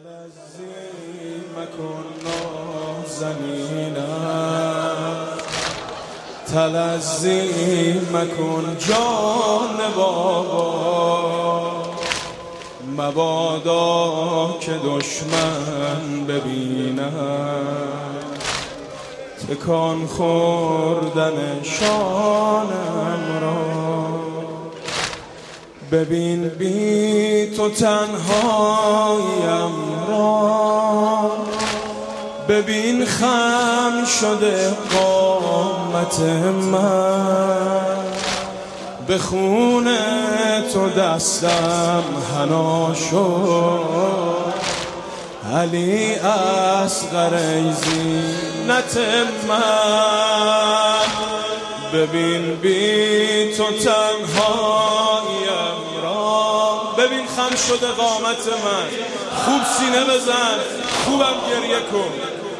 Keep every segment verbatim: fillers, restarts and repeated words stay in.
تلذی مکن نازنینم، تلذی مکن جان بابا، مبادا که دشمن ببینم تکان خوردن شانم را. ببین بی تو تنهاییم را، ببین خم شده قامت من، به خون تو دستم حنا شد، علی اصغر ای زینت من. ببین بی تو تنهاییم را، ببین خم شده قامت من، خوب سینه بزن، خوبم گریه کن.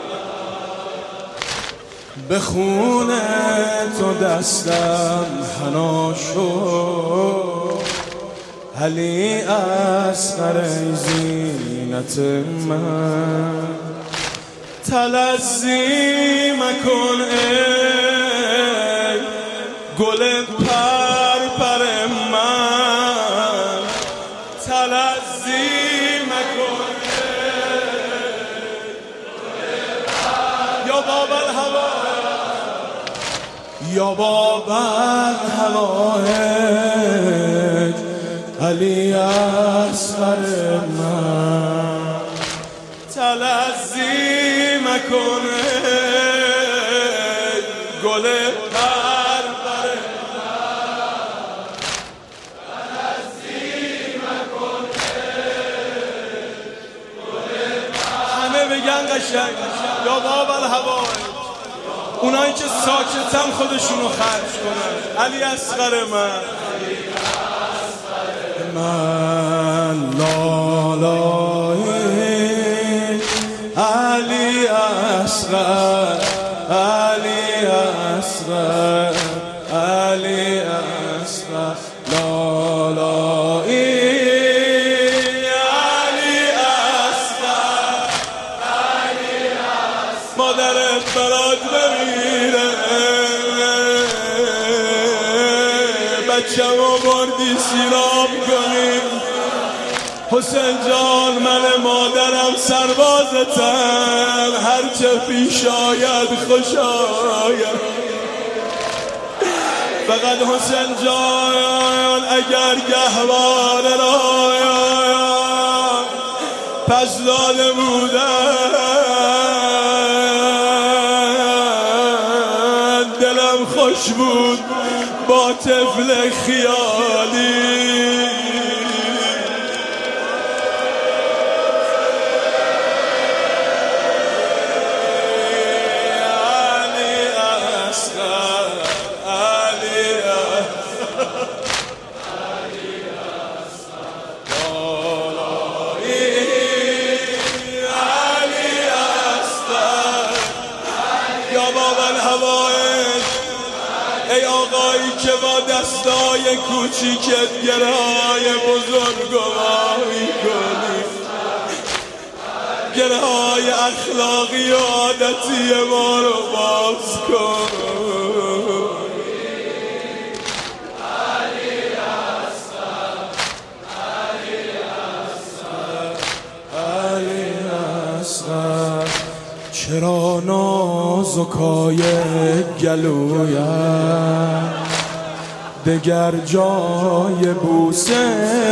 به خون تو دستم حنا شد، علی اصغر ای زینت من. تلذی مکن ای گل پر پر من، تلذی مکن یا باب الهوا، یا باب الهوایج علی اصغر من. تلذی مکن گل پر پر من، تلذی مکن گل پر. همه بگن قشنگ یا باب الهوایج، اونایی که ساکتن خودشونو خرج کنن. علی اصغر من، من لالای علی اصغر، علی اصغر، علی اصغر لالای علی اصغر، علی اصغر. مادرت برات بمیره، بچه‌مو بردی سیراب کنی. حسین جان من مادرم سربازتم، هرچه پیش آید خوش آید. فقط حسین جان اگر گهواره رایم پس داده بودن، دلم خوش بود با طفل خیالی. ای آقایی که با دستای کوچیکت گره‌های بزرگواری کنی، گره‌های اخلاقی و عادتی ما رو باز کن. علی اصغر، علی اصغر، علی اصغر. چرا نازکای گلویم دگر جای بوسه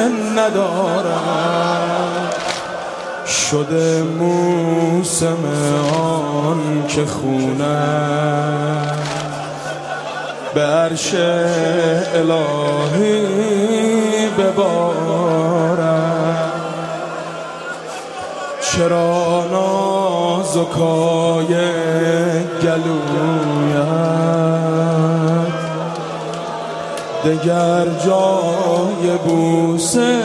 ندارم، شده موسم آن که خونم به عرش الهی ببارم. چرا نازکای گلویم دگر جای بوسه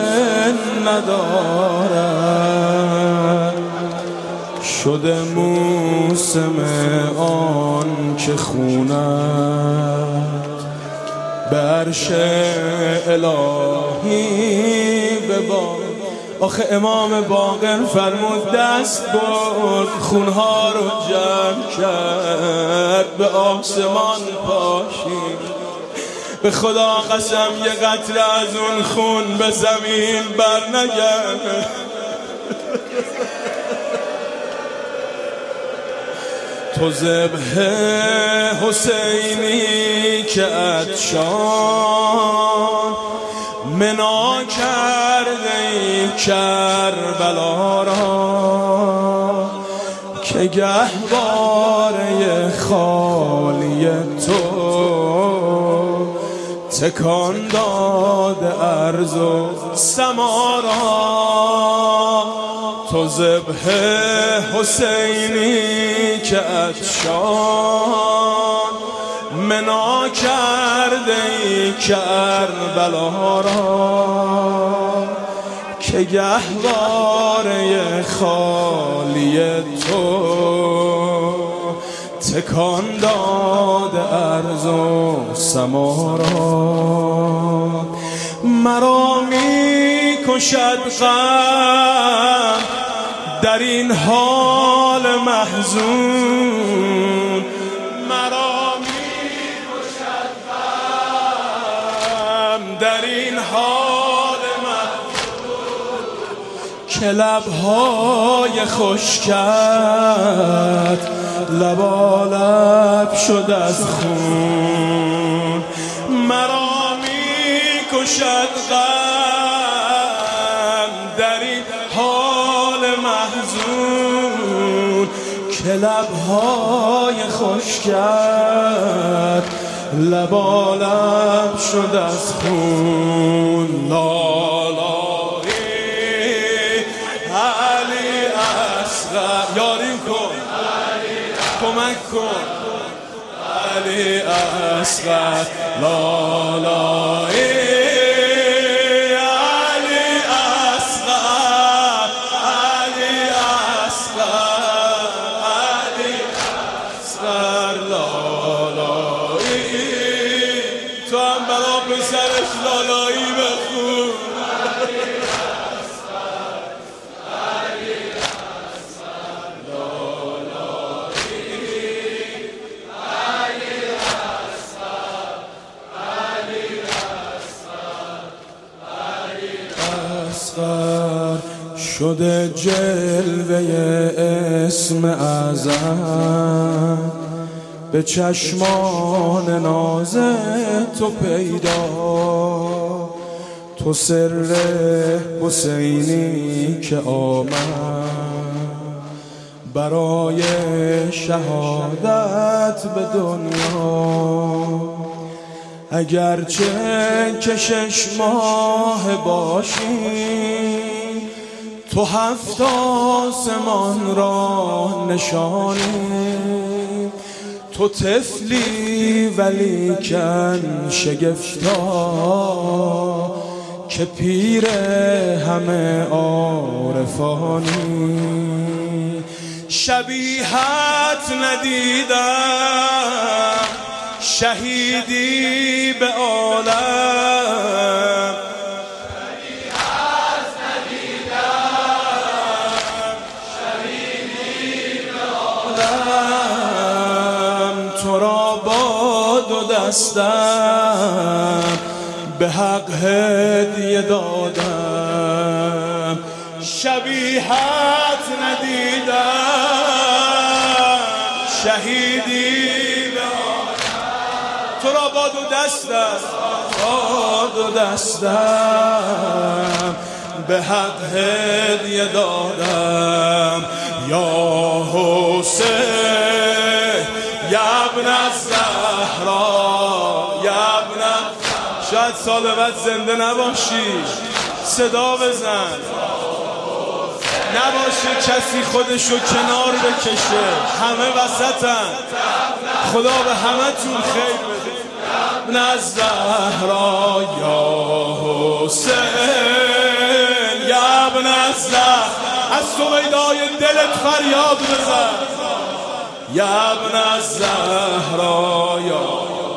ندارد، شده موسم آن که خونت به عرش الهی ببارد. آخه امام باقر فرمود دست برد خونها رو جمع کرد به آسمان پاشید. به خدا قسم یه قطره از اون خون به زمین بر نگرد. تو ذبح حسینی که عطشان منا کرده ای کربلا را، که گهواره خالی تو تکان داده ارض و سما را. تو ذبح حسینی که عطشان منا کرده ای کربلا را، که گهواره خالی تو تکان داده ارض و سما را. مرا می کشد غم در این حال محزون، مرا می کشد غم در این حال محزون، که لبهای خشکت لبالب شد از خون. مرا می کشد غم در این حال محزون، که لبهای خشکت لبالب شد از خون. لالایی علی اصغر یاریم کن، کمک کن علی اصغر. لالایی علی اصغر، علی اصغر، علی اصغر. لالایی تو هم برا پسرش لالایی بخون. شده جلوه اسم اعظم به چشمان ناز تو پیدا. تو سر حسینی که آمد برای شهادت به دنیا، اگرچه کشش ماه باشی تو هفت آسمان را نشانی. تو طفلی ولیکن شگفتا که پیر همه عارفانی. شبیهت ندیدم شهیدی به عالم، تو را با دو دستم به حق هدیه دادم. شبیهت ندیدم شهیدی به آدم، تو را با دو دستم با دو دستم به حق هدیه دادم. یا حسین یا ابن الزهرا، یا ابن، شاید سال بعد زنده نباشی صدا بزن، نباشه کسی خودشو کنار بکشه، همه وسطن، خدا به همه تون خیر بده. ابن الزهرا یا حسین یا ابن الزهرا، از سویدای دلت فریاد بزن. یا ابن الزهرا یا